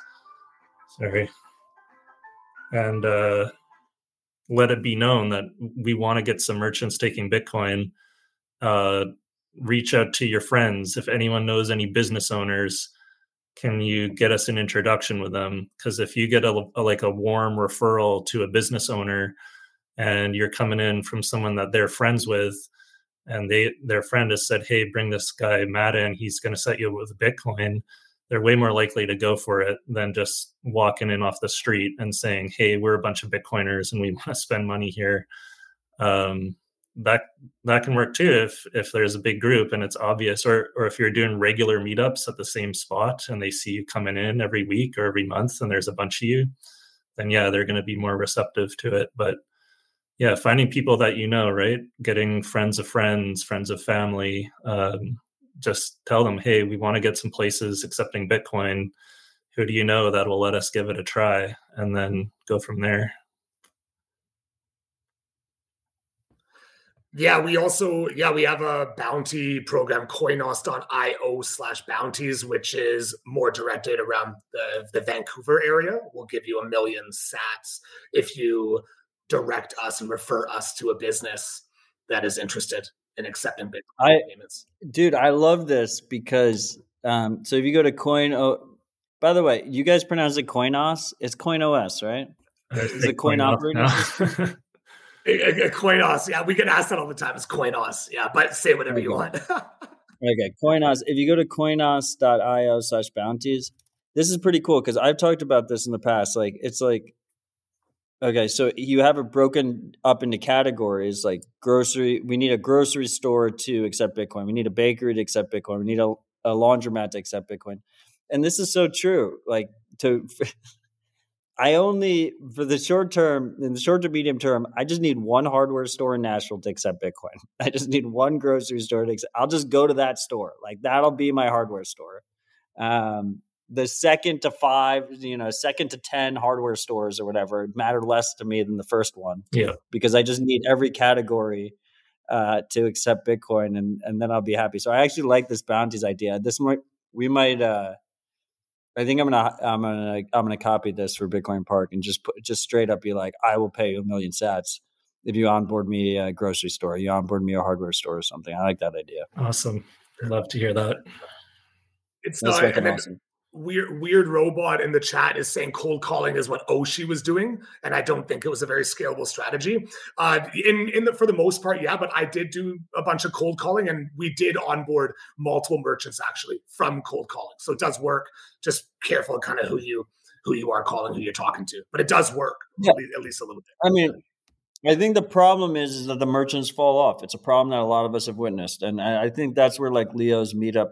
Speaker 2: And let it be known that we want to get some merchants taking Bitcoin. Reach out to your friends. If anyone knows any business owners, can you get us an introduction with them? Because if you get a warm referral to a business owner and you're coming in from someone that they're friends with, and their friend has said, hey, bring this guy Matt in, he's going to set you up with Bitcoin, they're way more likely to go for it than just walking in off the street and saying, hey, we're a bunch of Bitcoiners and we want to spend money here. That can work too if there's a big group and it's obvious, or if you're doing regular meetups at the same spot and they see you coming in every week or every month and there's a bunch of you, then yeah, they're going to be more receptive to it. But yeah, finding people that you know, right? Getting friends of friends, friends of family, just tell them, hey, we want to get some places accepting Bitcoin. Who do you know that will let us give it a try? And then go from there.
Speaker 3: Yeah, we have a bounty program, coinos.io/bounties, which is more directed around the Vancouver area. We'll give you 1 million sats if you direct us and refer us to a business that is interested in accepting Bitcoin payments.
Speaker 1: Dude, I love this because so if you go to by the way, you guys pronounce it Coinos? It's CoinOS, right? Is it Coin Operating System?
Speaker 3: Coinos, yeah, we get asked that all the time. It's Coinos, yeah, but say whatever you want.
Speaker 1: Okay, Coinos. If you go to coinos.io/bounties, this is pretty cool because I've talked about this in the past. Like, it's like, okay, so you have it broken up into categories like grocery. We need a grocery store to accept Bitcoin. We need a bakery to accept Bitcoin. We need a laundromat to accept Bitcoin. And this is so true. Like, I only, for the short term, in the short to medium term, I just need one hardware store in Nashville to accept Bitcoin. I just need one grocery store to accept. I'll just go to that store. Like, that'll be my hardware store. The second to 5, second to 10 hardware stores or whatever matter less to me than the first one.
Speaker 2: Yeah.
Speaker 1: Because I just need every category to accept Bitcoin, and then I'll be happy. So I actually like this bounties idea. I think I'm gonna copy this for Bitcoin Park and just straight up be like, I will pay you 1 million sats if you onboard me a grocery store, you onboard me a hardware store or something. I like that idea.
Speaker 2: Awesome. I'd love to hear that.
Speaker 3: It's not awesome. Weird robot in the chat is saying cold calling is what Oshi was doing, and I don't think it was a very scalable strategy. For the most part, yeah, but I did do a bunch of cold calling, and we did onboard multiple merchants actually from cold calling. So it does work. Just careful, kind of who you are calling, who you're talking to, but it does work, at least a little bit.
Speaker 1: I mean, I think the problem is that the merchants fall off. It's a problem that a lot of us have witnessed, and I think that's where like Leo's meetup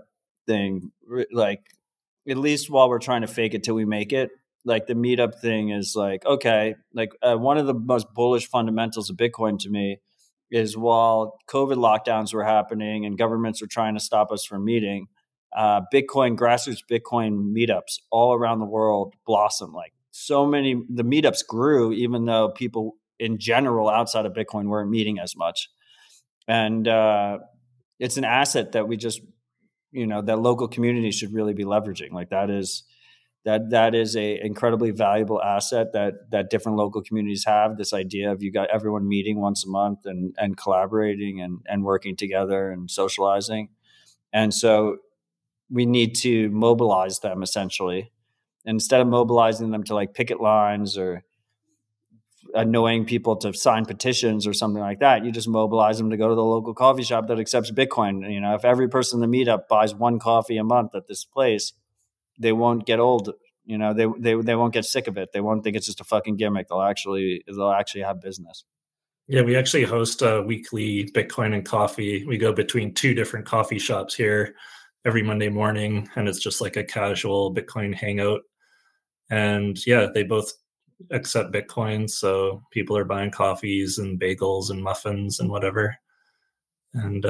Speaker 1: thing, like at least while we're trying to fake it till we make it, like the meetup thing is like, okay, like one of the most bullish fundamentals of Bitcoin to me is while COVID lockdowns were happening and governments were trying to stop us from meeting, Bitcoin, grassroots Bitcoin meetups all around the world blossomed. Like so many, the meetups grew, even though people in general outside of Bitcoin weren't meeting as much. And it's an asset that we just, that local community should really be leveraging. Like that is a incredibly valuable asset that different local communities have. This idea of you got everyone meeting once a month and collaborating and working together and socializing. And so we need to mobilize them essentially. And instead of mobilizing them to like picket lines or annoying people to sign petitions or something like that, you just mobilize them to go to the local coffee shop that accepts Bitcoin. If every person in the meetup buys one coffee a month at this place, they won't get old. They won't get sick of it. They won't think it's just a fucking gimmick. They'll actually have business.
Speaker 2: Yeah, we actually host a weekly Bitcoin and coffee. We go between two different coffee shops here every Monday morning, and it's just like a casual Bitcoin hangout. And yeah, they both accept Bitcoin, so people are buying coffees and bagels and muffins and whatever. And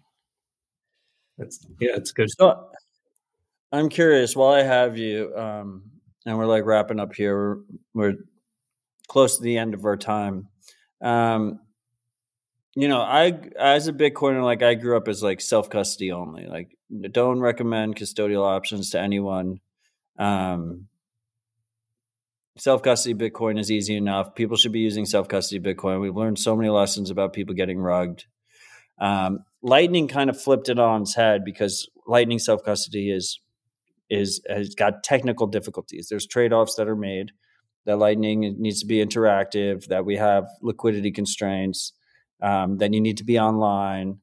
Speaker 2: it's good.
Speaker 1: So I'm curious, while I have you, and we're like wrapping up here, we're close to the end of our time. I, as a Bitcoiner, like I grew up as like self-custody only, like don't recommend custodial options to anyone. Self-custody Bitcoin is easy enough. People should be using self-custody Bitcoin. We've learned so many lessons about people getting rugged. Lightning kind of flipped it on its head because Lightning self-custody has got technical difficulties. There's trade-offs that are made. That Lightning needs to be interactive, that we have liquidity constraints, that you need to be online,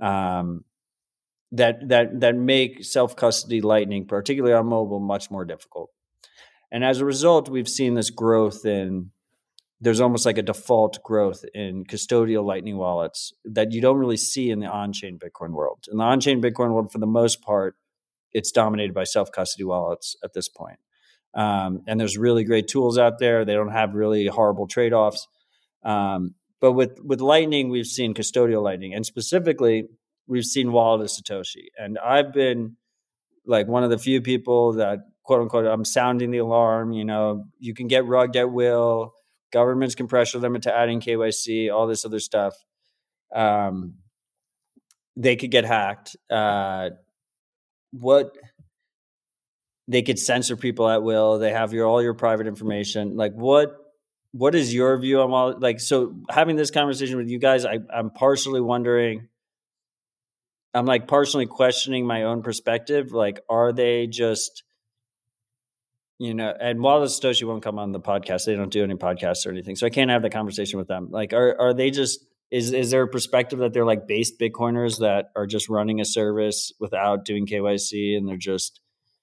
Speaker 1: that make self-custody Lightning, particularly on mobile, much more difficult. And as a result, we've seen this growth there's almost like a default growth in custodial Lightning wallets that you don't really see in the on-chain Bitcoin world. In the on-chain Bitcoin world, for the most part, it's dominated by self-custody wallets at this point. And there's really great tools out there. They don't have really horrible trade-offs. But with Lightning, we've seen custodial Lightning. And specifically, we've seen Wallet of Satoshi. And I've been like one of the few people that, quote unquote, I'm sounding the alarm. You can get rugged at will. Governments can pressure them into adding KYC, all this other stuff. They could get hacked. They could censor people at will. They have all your private information. Like what is your view on all, like, so having this conversation with you guys, I'm partially wondering, I'm like partially questioning my own perspective. Like, are they just, and Wallet of Satoshi won't come on the podcast. They don't do any podcasts or anything. So I can't have the conversation with them. Like, are they just, is there a perspective that they're like based Bitcoiners that are just running a service without doing KYC and they're just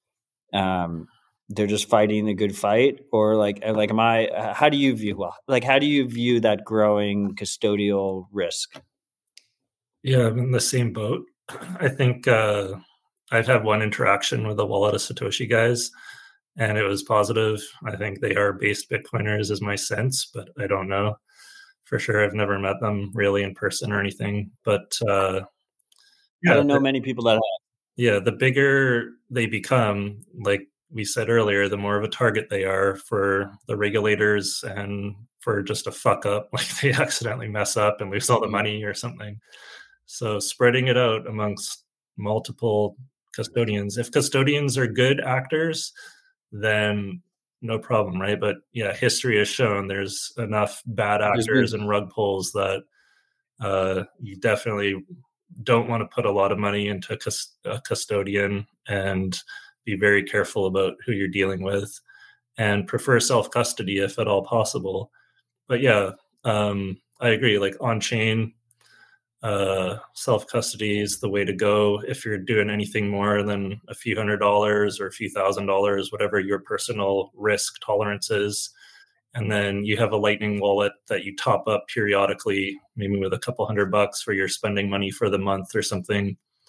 Speaker 1: fighting the good fight? Or how do you view that growing custodial risk?
Speaker 2: Yeah, I'm in the same boat. I think I've had one interaction with the Wallet of Satoshi guys, and it was positive. I think they are based Bitcoiners is my sense, but I don't know for sure. I've never met them really in person or anything, but
Speaker 1: I don't know many people that have.
Speaker 2: Yeah, the bigger they become, like we said earlier, the more of a target they are for the regulators and for just a fuck up, like they accidentally mess up and lose all the money or something. So spreading it out amongst multiple custodians. If custodians are good actors, then no problem, right? But yeah, history has shown there's enough bad actors and rug pulls that you definitely don't want to put a lot of money into a custodian, and be very careful about who you're dealing with, and prefer self-custody if at all possible. But yeah, I agree. Like on-chain, self-custody is the way to go if you're doing anything more than a few $100s or a few $1,000s, whatever your personal risk tolerance is. And then you have a Lightning wallet that you top up periodically, maybe with a couple $100 for your spending money for the month or something.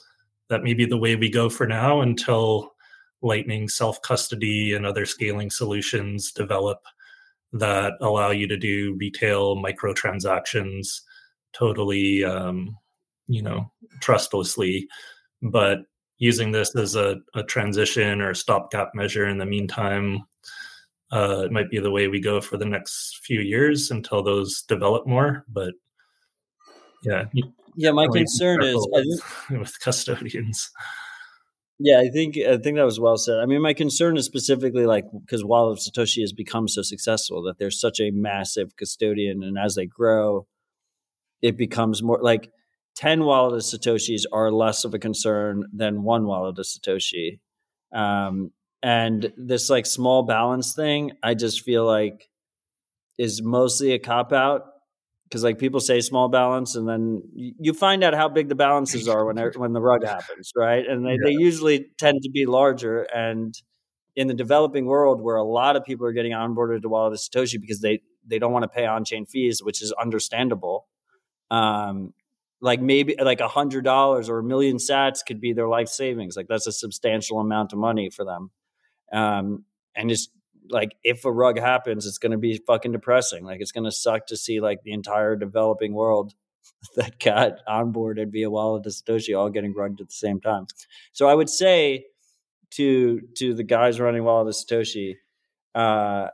Speaker 2: that may be the way we go for now until Lightning self-custody and other scaling solutions develop that allow you to do retail microtransactions totally, trustlessly. But using this as a transition or a stopgap measure in the meantime, it might be the way we go for the next few years until those develop more. But yeah,
Speaker 1: my concern is
Speaker 2: with custodians.
Speaker 1: Yeah, I think that was well said. I mean, my concern is specifically like because Wallet of Satoshi has become so successful that there's such a massive custodian, and as they grow, it becomes more like 10 Wallet of Satoshis are less of a concern than one Wallet of Satoshi. And this like small balance thing, I just feel like is mostly a cop out. Because like people say small balance, and then you find out how big the balances are when the rug happens, right? And they usually tend to be larger. And in the developing world, where a lot of people are getting onboarded to Wallet of Satoshi because they don't want to pay on-chain fees, which is understandable. Like maybe like $100 or 1 million sats could be their life savings. Like that's a substantial amount of money for them. And it's like if a rug happens, it's going to be fucking depressing. Like it's going to suck to see like the entire developing world that got onboarded via Wallet of Satoshi all getting rugged at the same time. So I would say to the guys running Wallet of Satoshi, I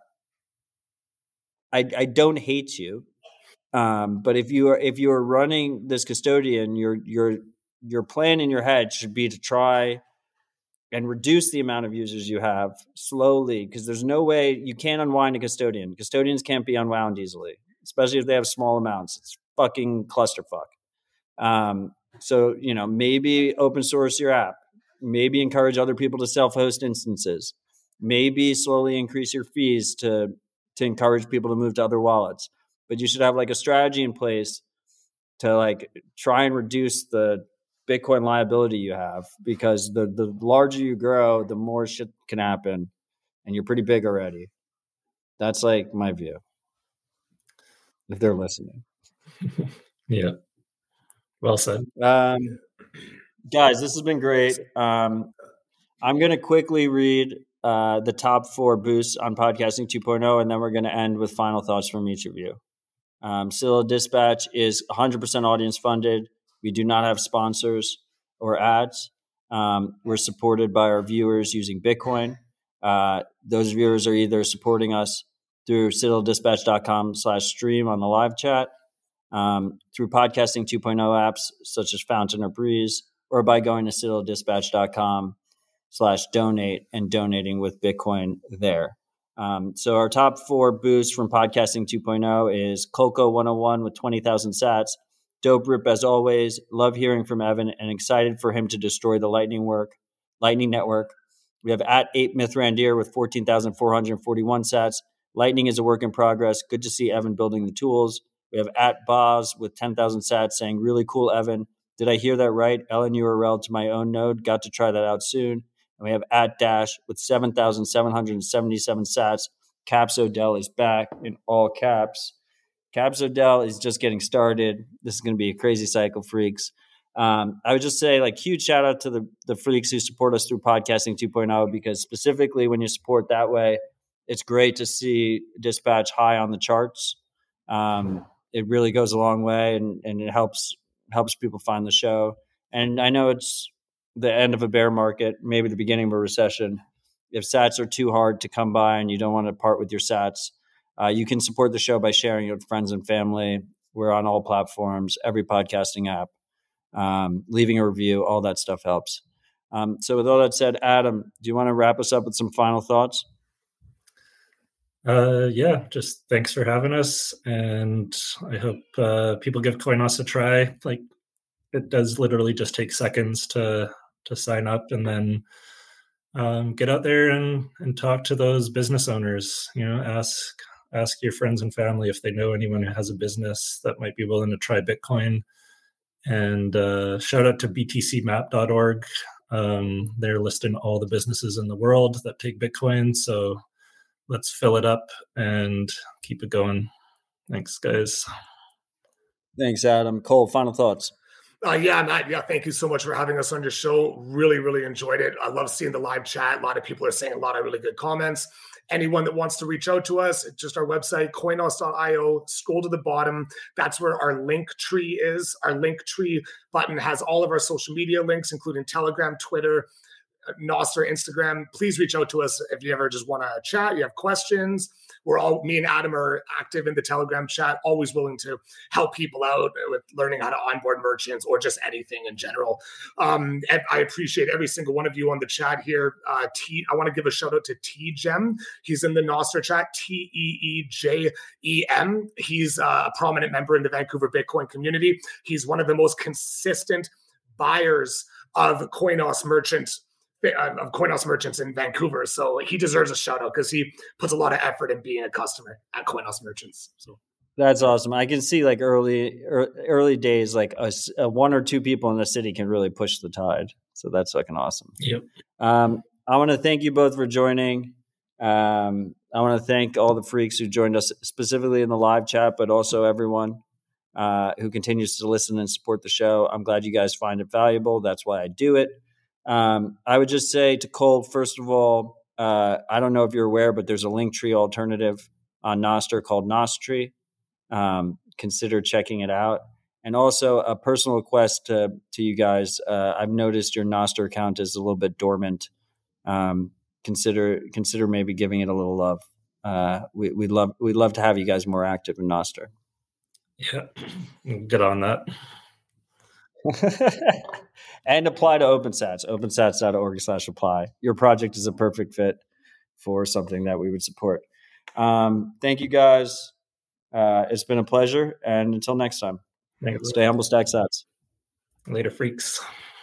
Speaker 1: don't hate you, but if you are running this custodian, your plan in your head should be to try and reduce the amount of users you have slowly, because there's no way you can't unwind a custodian. Custodians can't be unwound easily, especially if they have small amounts. It's fucking clusterfuck. So, maybe open source your app, maybe encourage other people to self-host instances, maybe slowly increase your fees to encourage people to move to other wallets. But you should have like a strategy in place to like try and reduce the Bitcoin liability you have, because the larger you grow, the more shit can happen, and you're pretty big already. That's like my view, if they're listening.
Speaker 2: Yeah. Well said.
Speaker 1: Guys, this has been great. I'm going to quickly read the top 4 boosts on Podcasting 2.0, and then we're going to end with final thoughts from each of you. Citadel Dispatch is 100% audience funded. We do not have sponsors or ads. We're supported by our viewers using Bitcoin. Those viewers are either supporting us through citadeldispatch.com/stream on the live chat, through Podcasting 2.0 apps such as Fountain or Breeze, or by going to citadeldispatch.com/donate and donating with Bitcoin there. So our top 4 boosts from Podcasting 2.0 is Coco 101 with 20,000 sats. Dope rip as always. Love hearing from Evan and excited for him to destroy the Lightning Network. We have at 8mythrandir with 14,441 sats. Lightning is a work in progress. Good to see Evan building the tools. We have at Boz with 10,000 sats saying, really cool, Evan. Did I hear that right? LN URL to my own node. Got to try that out soon. And we have at Dash with 7,777 sats. Caps Odell is back in all caps. Caps Odell is just getting started. This is going to be a crazy cycle, freaks. I would just say like huge shout out to the freaks who support us through Podcasting 2.0, because specifically when you support that way, it's great to see Dispatch high on the charts. It really goes a long way, and it helps people find the show. And I know it's the end of a bear market, maybe the beginning of a recession. If sats are too hard to come by and you don't want to part with your sats, you can support the show by sharing it with friends and family. We're on all platforms, every podcasting app. Leaving a review, all that stuff helps. So with all that said, Adam, do you want to wrap us up with some final thoughts?
Speaker 2: Yeah, just thanks for having us. And I hope people give Coinos a try. Like, it does literally just take seconds to sign up, and then get out there and talk to those business owners. Ask your friends and family if they know anyone who has a business that might be willing to try Bitcoin. And shout out to btcmap.org. They're listing all the businesses in the world that take Bitcoin. So let's fill it up and keep it going. Thanks, guys.
Speaker 1: Thanks, Adam. Cole, final thoughts.
Speaker 3: Yeah, Matt. Yeah, thank you so much for having us on your show. Really, really enjoyed it. I love seeing the live chat. A lot of people are saying a lot of really good comments. Anyone that wants to reach out to us, just our website, coinos.io. Scroll to the bottom. That's where our link tree is. Our link tree button has all of our social media links, including Telegram, Twitter, Nostr, Instagram. Please reach out to us if you ever just want to chat, you have questions. Me and Adam are active in the Telegram chat, always willing to help people out with learning how to onboard merchants or just anything in general. And I appreciate every single one of you on the chat here. I want to give a shout out to T-Gem. He's in the Nostr chat, Teejem. He's a prominent member in the Vancouver Bitcoin community. He's one of the most consistent buyers of Coinos merchants in Vancouver. So he deserves a shout out because he puts a lot of effort in being a customer at Coinos Merchants. So
Speaker 1: that's awesome. I can see like early days, like a one or two people in the city can really push the tide. So that's fucking awesome.
Speaker 2: Yep.
Speaker 1: I want to thank you both for joining. I want to thank all the freaks who joined us specifically in the live chat, but also everyone who continues to listen and support the show. I'm glad you guys find it valuable. That's why I do it. I would just say to Cole, first of all, I don't know if you're aware, but there's a Linktree alternative on Nostr called Nostr. Consider checking it out. And also a personal request to you guys. I've noticed your Nostr account is a little bit dormant. Consider maybe giving it a little love. We'd love to have you guys more active in Nostr.
Speaker 2: Yeah, get on that.
Speaker 1: And apply to OpenSats, opensats.org/apply. Your project is a perfect fit for something that we would support. Thank you guys. It's been a pleasure. And until next time,
Speaker 2: Thanks.
Speaker 1: Stay humble, stack sats.
Speaker 2: Later, freaks.